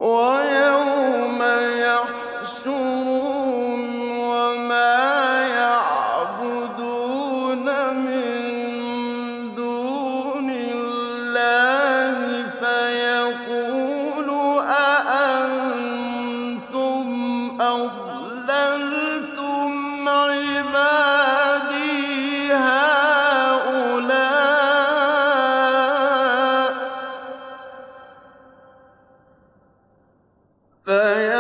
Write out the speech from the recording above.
وَيَوْمَ يَحْشُرُهُمْ وَمَا يَعْبُدُونَ مِن دُونِ اللَّهِ فَيَقُولُ أَأَنتُمْ أَضْلَلْتُمْ عِبَادِي هَٰؤُلَاءِ